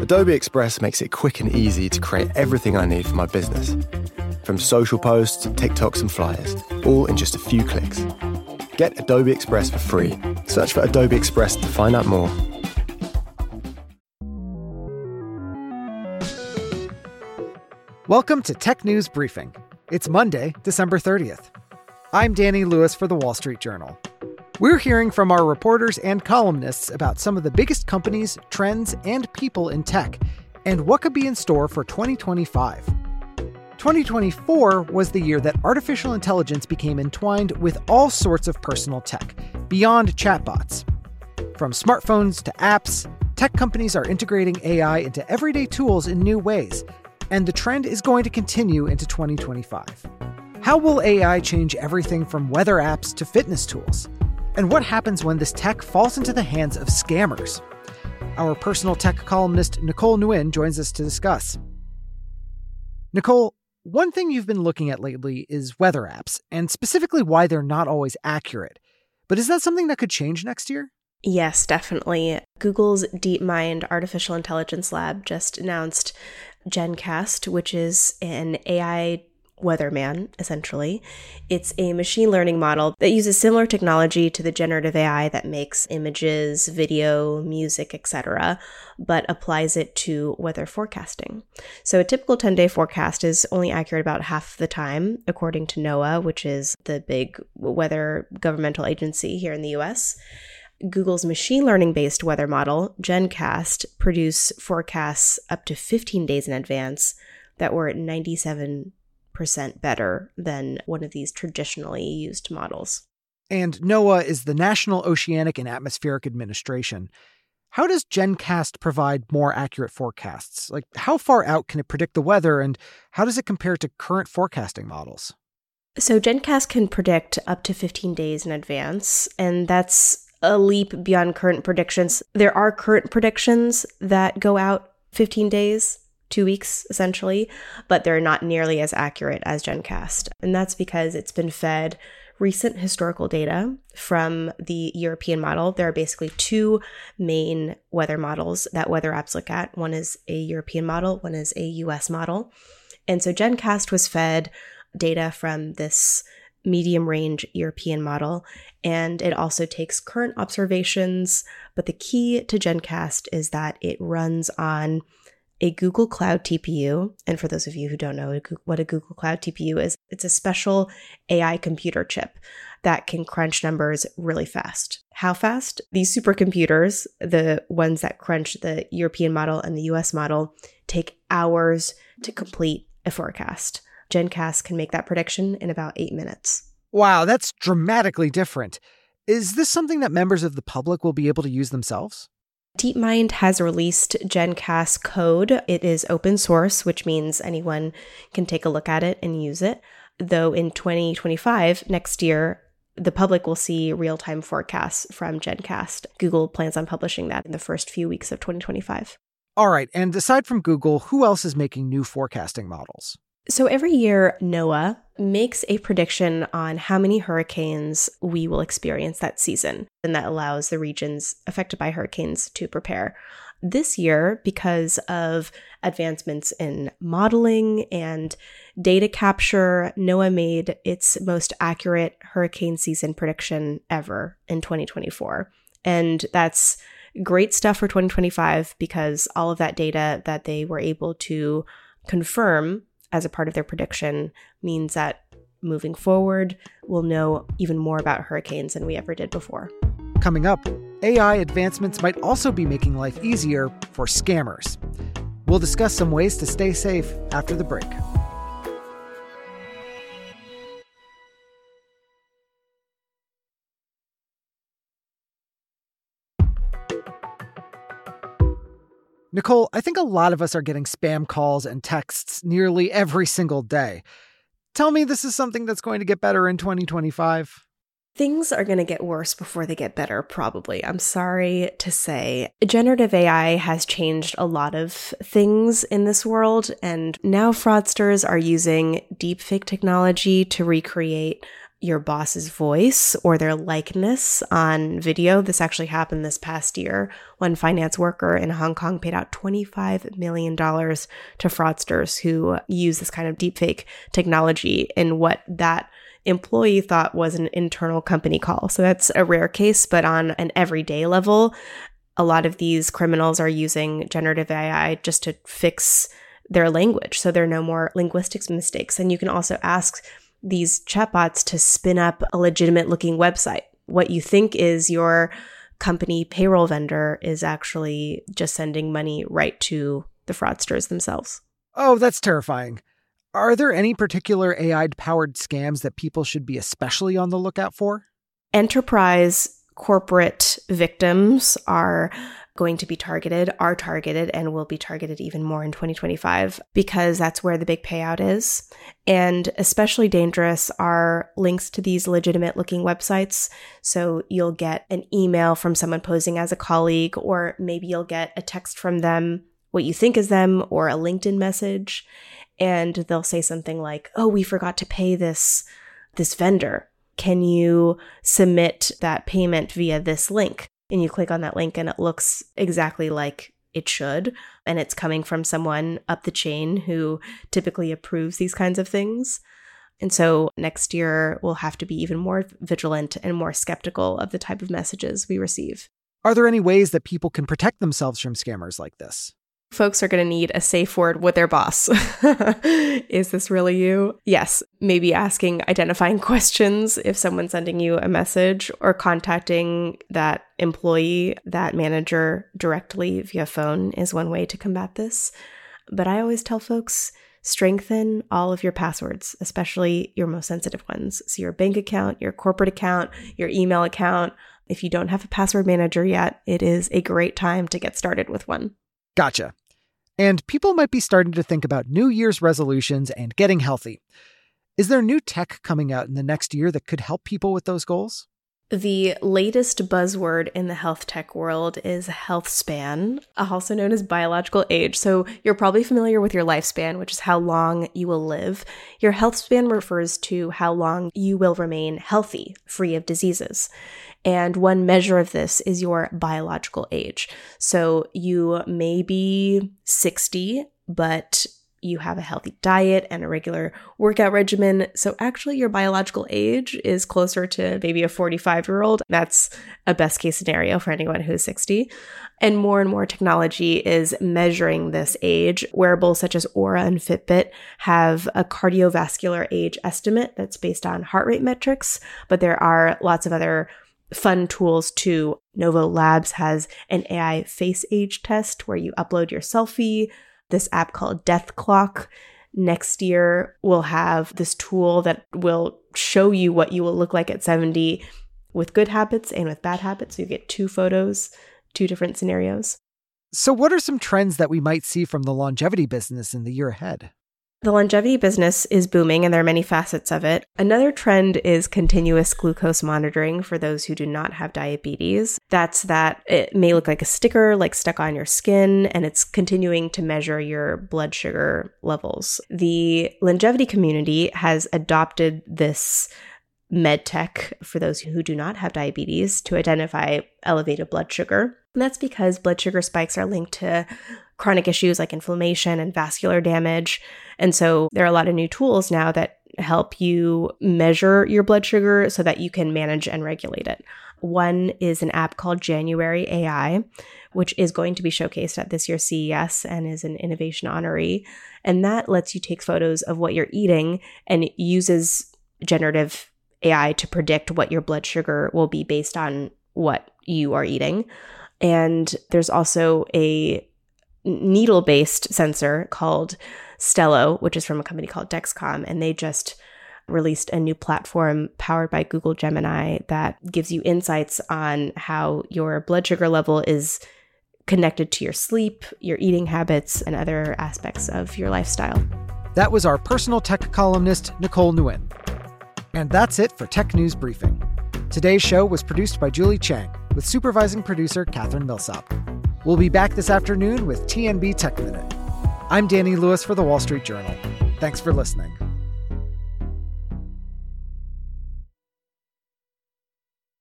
Adobe Express makes it quick and easy to create everything I need for my business. From social posts to TikToks and flyers, all in just a few clicks. Get Adobe Express for free. Search for Adobe Express to find out more. Welcome to Tech News Briefing. It's Monday, December 30th. I'm Danny Lewis for The Wall Street Journal. We're hearing from our reporters and columnists about some of the biggest companies, trends, and people in tech, and what could be in store for 2025. 2024 was the year that artificial intelligence became entwined with all sorts of personal tech, beyond chatbots. From smartphones to apps, tech companies are integrating AI into everyday tools in new ways, and the trend is going to continue into 2025. How will AI change everything from weather apps to fitness tools? And what happens when this tech falls into the hands of scammers? Our personal tech columnist Nicole Nguyen joins us to discuss. Nicole, one thing you've been looking at lately is weather apps, and specifically why they're not always accurate. But is that something that could change next year? Yes, definitely. Google's DeepMind artificial intelligence lab just announced GenCast, which is an AI weatherman, essentially. It's a machine learning model that uses similar technology to the generative AI that makes images, video, music, etc., but applies it to weather forecasting. So a typical 10-day forecast is only accurate about half the time, according to NOAA, which is the big weather governmental agency here in the US. Google's machine learning-based weather model, GenCast, produce forecasts up to 15 days in advance that were 97% better than one of these traditionally used models. And NOAA is the National Oceanic and Atmospheric Administration. How does GenCast provide more accurate forecasts? Like, how far out can it predict the weather, and how does it compare to current forecasting models? So GenCast can predict up to 15 days in advance, and that's a leap beyond current predictions. There are current predictions that go out 15 days, 2 weeks, essentially, but they're not nearly as accurate as GenCast. And that's because it's been fed recent historical data from the European model. There are basically two main weather models that weather apps look at. One is a European model, one is a US model. And so GenCast was fed data from this medium range European model, and it also takes current observations. But the key to GenCast is that it runs on a Google Cloud TPU. And for those of you who don't know what a Google Cloud TPU is, it's a special AI computer chip that can crunch numbers really fast. How fast? These supercomputers, the ones that crunch the European model and the US model, take hours to complete a forecast. GenCast can make that prediction in about 8 minutes. Wow, that's dramatically different. Is this something that members of the public will be able to use themselves? DeepMind has released GenCast code. It is open source, which means anyone can take a look at it and use it. Though in 2025, next year, the public will see real-time forecasts from GenCast. Google plans on publishing that in the first few weeks of 2025. All right, and aside from Google, who else is making new forecasting models? So every year, NOAA makes a prediction on how many hurricanes we will experience that season, and that allows the regions affected by hurricanes to prepare. This year, because of advancements in modeling and data capture, NOAA made its most accurate hurricane season prediction ever in 2024. And that's great stuff for 2025 because all of that data that they were able to confirm as a part of their prediction means that moving forward, we'll know even more about hurricanes than we ever did before. Coming up, AI advancements might also be making life easier for scammers. We'll discuss some ways to stay safe after the break. Nicole, I think a lot of us are getting spam calls and texts nearly every single day. Tell me this is something that's going to get better in 2025. Things are going to get worse before they get better, probably. I'm sorry to say. Generative AI has changed a lot of things in this world, and now fraudsters are using deepfake technology to recreate your boss's voice or their likeness on video. This actually happened this past year. One finance worker in Hong Kong paid out $25 million to fraudsters who use this kind of deepfake technology in what that employee thought was an internal company call. So that's a rare case, but on an everyday level, a lot of these criminals are using generative AI just to fix their language, so there are no more linguistics mistakes. And you can also ask these chatbots to spin up a legitimate looking website. What you think is your company payroll vendor is actually just sending money right to the fraudsters themselves. Oh, that's terrifying. Are there any particular AI-powered scams that people should be especially on the lookout for? Enterprise corporate victims are targeted, and will be targeted even more in 2025 because that's where the big payout is. And especially dangerous are links to these legitimate looking websites. So you'll get an email from someone posing as a colleague, or maybe you'll get a text from them, what you think is them, or a LinkedIn message. And they'll say something like, oh, we forgot to pay this vendor. Can you submit that payment via this link? And you click on that link and it looks exactly like it should. And it's coming from someone up the chain who typically approves these kinds of things. And so next year, we'll have to be even more vigilant and more skeptical of the type of messages we receive. Are there any ways that people can protect themselves from scammers like this? Folks are going to need a safe word with their boss. Is this really you? Yes. Maybe identifying questions if someone's sending you a message, or contacting that employee, that manager directly via phone is one way to combat this. But I always tell folks, strengthen all of your passwords, especially your most sensitive ones. So your bank account, your corporate account, your email account. If you don't have a password manager yet, it is a great time to get started with one. Gotcha. And people might be starting to think about New Year's resolutions and getting healthy. Is there new tech coming out in the next year that could help people with those goals? The latest buzzword in the health tech world is health span, also known as biological age. So you're probably familiar with your lifespan, which is how long you will live. Your health span refers to how long you will remain healthy, free of diseases. And one measure of this is your biological age. So you may be 60, but you have a healthy diet and a regular workout regimen. So actually your biological age is closer to maybe a 45-year-old. That's a best case scenario for anyone who's 60. And more technology is measuring this age. Wearables such as Oura and Fitbit have a cardiovascular age estimate that's based on heart rate metrics, but there are lots of other fun tools too. Novo Labs has an AI face age test where you upload your selfie. This app called Death Clock. Next year, we'll have this tool that will show you what you will look like at 70 with good habits and with bad habits. So you get 2 photos, 2 different scenarios. So what are some trends that we might see from the longevity business in the year ahead? The longevity business is booming, and there are many facets of it. Another trend is continuous glucose monitoring for those who do not have diabetes. That's that it may look like a sticker, like stuck on your skin, and it's continuing to measure your blood sugar levels. The longevity community has adopted this med tech for those who do not have diabetes to identify elevated blood sugar. And that's because blood sugar spikes are linked to chronic issues like inflammation and vascular damage. And so there are a lot of new tools now that help you measure your blood sugar so that you can manage and regulate it. One is an app called January AI, which is going to be showcased at this year's CES and is an innovation honoree. And that lets you take photos of what you're eating and uses generative AI to predict what your blood sugar will be based on what you are eating. And there's also a needle-based sensor called Stelo, which is from a company called Dexcom, and they just released a new platform powered by Google Gemini that gives you insights on how your blood sugar level is connected to your sleep, your eating habits, and other aspects of your lifestyle. That was our personal tech columnist, Nicole Nguyen. And that's it for Tech News Briefing. Today's show was produced by Julie Chang, with supervising producer Catherine Millsop. We'll be back this afternoon with TNB Tech Minute. I'm Danny Lewis for The Wall Street Journal. Thanks for listening.